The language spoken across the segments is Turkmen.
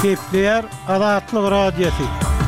Kepler Azatlyk Radiosu.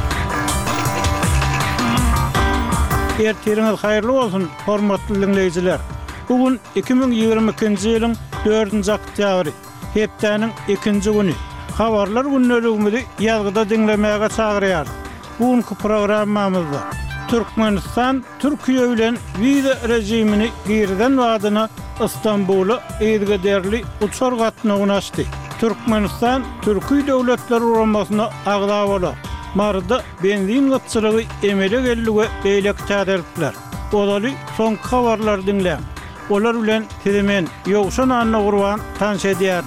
Ertiriniz hayırlı bolsun, hormatly dinleyijiler. Bugün 2022-nji ýylyň 4-nji oktýabry, hepdeniň 2-nji güni. Habarlar günneligimizi ýazgyda dinlemäge çagyrýar. Bugünkü programmamyzda Türkmenistan Türkiýe bilen viza rejimini girden wadyna İstanbul'a eýdirgerli uçar gatnagyny açdy. Türkmenistan Türkiýe döwletleri uramasına agda bolar. Marda benzin gatçylygy emele gellige beýlek täderler. Olary soň habarlar dinleýän. Olar bilen temen ýogşan anna gurban tanş edýär.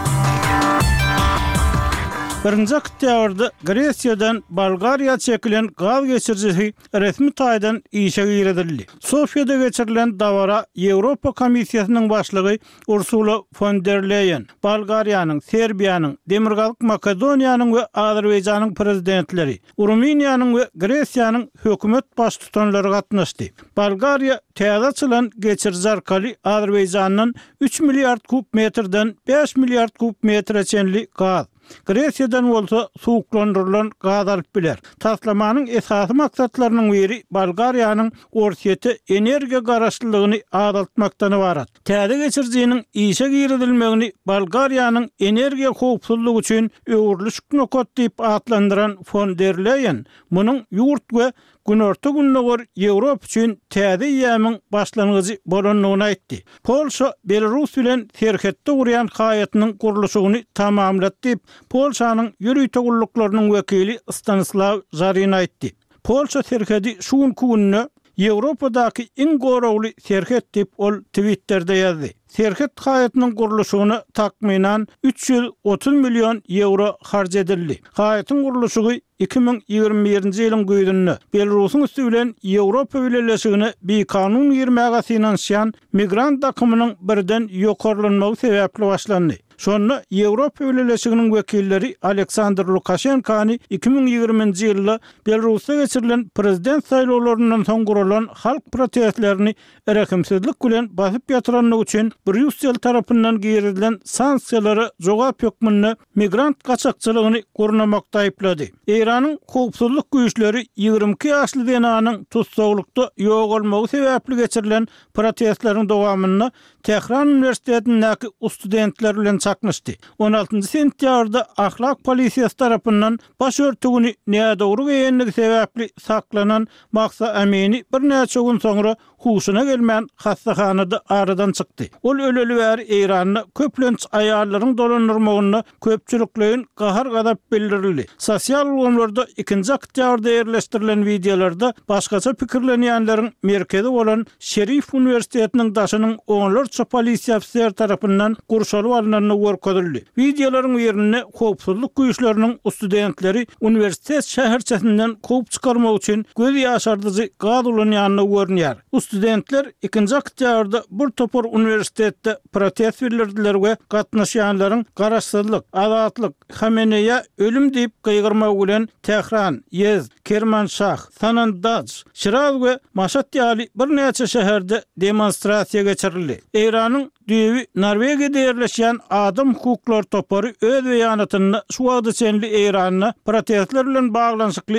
Birinji oktýabrda Gresiýadan Bolgariýa çekilen gaz geçirjisi resmi taýdan işe giredildi. Sofiýada geçirilen dawara Ýewropa Komissiýasynyň başlygy Ursula von der Leyen, Bolgariýanyň, Serbiýanyň, Demirgalyk Makedoniýanyň we Azerbaýjanyň prezidentleri, Ruminiýanyň we Gresiýanyň hökümet baş tutanlary gatnaşdy. Bolgariýa täze açylan geçirji arkaly Azerbaýjanyň 3 milliard kub metrden 5 milliard kub metreçenli gaz, Gresiýadan bolsa suwuklandyrylan gaz alyp biler. Taslamanyň esasy maksatlarynyň biri Bolgariýanyň orsiýeti energiýa garaşlygyny azaltmakdan ibarat. Täze geçirjiniň işe giredilmegini Bolgariýanyň energiýa howpsuzlygy üçin öwürlüşik nokot diýip atlandyran von der Leyen, munyň ýurt we günorta günnäger Ýewropa üçin täze ýamyň başlangyjy bolanyny aýtdy. Polşa Belarus bilen serhetde urýan haýatynyň gurulşygyny tamamlady diýip Polşanyň ýürüýt togullyklarynyň wekili Stanislaw Żarin aýtdy. Polşa serhedi şu günne Ýewropadaky iň goragly serhet diýip ol Twitter'de ýazdy. Serhet haýatynyň gurulşygyna takminan 330 milyon euro harc edildi. Haýatyň gurulşygy 2021-nji ýylyň güýdünde Belarusyň üstü bilen Ýewropa Birleşigine bir kanun girmäge finansiýan migrant akymynyň birden ýokarlanmagy sebäpli başlandy. Şonu Ýewropa Birleşiginiň wekilleri Aleksandr Lukashenkany 2020-nji ýylda Belarusda geçirilen prezident saýlawlaryndan soň gurulan halk protestlerini erekimsizlik bilen basyp ýatyranlyk üçin Brüssel tarapyndan girilen sanksiýalary jogap hökmüne migrant gaçakçylygyny gurnamakda aýplady. Iranyň howpsuzlyk güýçleri 22 ýaşly denanyň tutsaglykda ýok bolmagy sebäpli geçirilen protestleriň dowamyny Tehran Üniversitetindäki studentler bilen çakmışdy. 16 sentýarda ahlak polisiýasy tarapyndan baş örtügini näde dogry geýenligi sebäpli saklanan Mahsa Amini bir näçe gün soňra huşuna gelmän hastahanada aradan çykdy. Ol öleli bäri Iranyny köplenç aýallaryň dolanyrmagyny köpçüliklerin gahar gadap bildirildi. Sosial ugumlarda 2-nji oktýabrda ýerleşdirilen videolarda başgaça pikirlenýänleriň merkezi bolan Şerif Üniversitetiniň daşynyň onlarça polisiýa ofisiýer tarapyndan gurşalyp alynanyny görkezildi. Videolaryň ýerine howpsuzlyk güýçleriniň studentleri universitet şäherçesinden kopup çykarmak üçin göz ýaşardyjy gaz ulanýanyny görnýär. Studentler 2-nji oktýabrda bir topar universitetde protest bildirdiler we gatnaşýanlaryň garaşsyzlyk, azatlyk, Hameneýe ölüm diýip gygyrmak bilen Tehran, Yezd, Kermanşah, Sanandaj, Şiraz we Maşhad ýaly bir näçe şäherde demonstrasiýa geçirildi. Iranyň düýbi Norwegiýada ýerleşýän adam hukuklar topary öz beýanatyny şu wagtda çenli Iranyna protestler bilen baglanşykly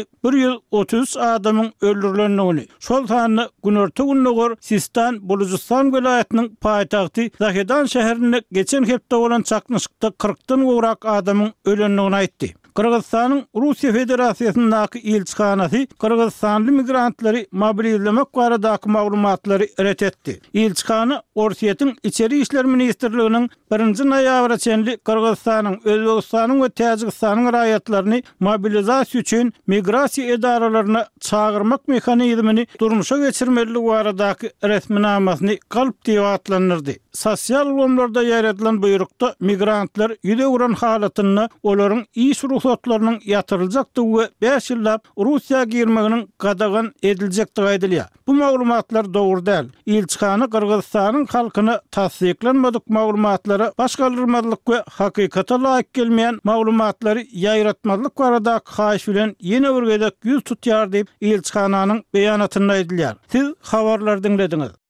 133 adamyň öldürilendigini, şol sanyny günorta günnäger Sistan Bulujistan welaýatynyň paýtagty Zahedan şäherine geçen hepde bolan çaknışykda 40-dan gowrak adamyň ölendigini aýtdy. Kırgızstanyň Russiýa Federasiýasyndaky elçihanasy Kırgızstanly migrantlary mobilizlemek baradaky maglumatlary ret etdi. Elçihana Orsiýetiň içeri işler ministrliginiň 1-nji noýabra çenli Kırgızstanyň, Özbegistanyň we Täjikistanyň raýatlaryny mobilizasiýa üçin migrasiýa edaralaryna çagyrmak mehanizmini durmuşa geçirmeligi baradaky resminamasyny galyp diýip atlanyrdy. Sosial ugumlarda ýaratylan buyrukda migrantlar ýüde uran halatyny olaryň iş ruhsatlarynyň ýatyryljakdygy we 5 ýyllap Russiýa girmeginiň gadagan ediljekdigi aýdylýar. Bu maglumatlar dogry däl. Elçihana Kırgızstanyň halkyna tasdiklenmedik maglumatlara başgalyrmadylyk we hakykata laýyk gelmeýän maglumatlary ýaýratmadylyk baradaky haýyş bilen ýene bir gezek ýüz tutýar diýip elçihananyň beýanatyny aýdylýar. Siz habarlar dinlediňiz.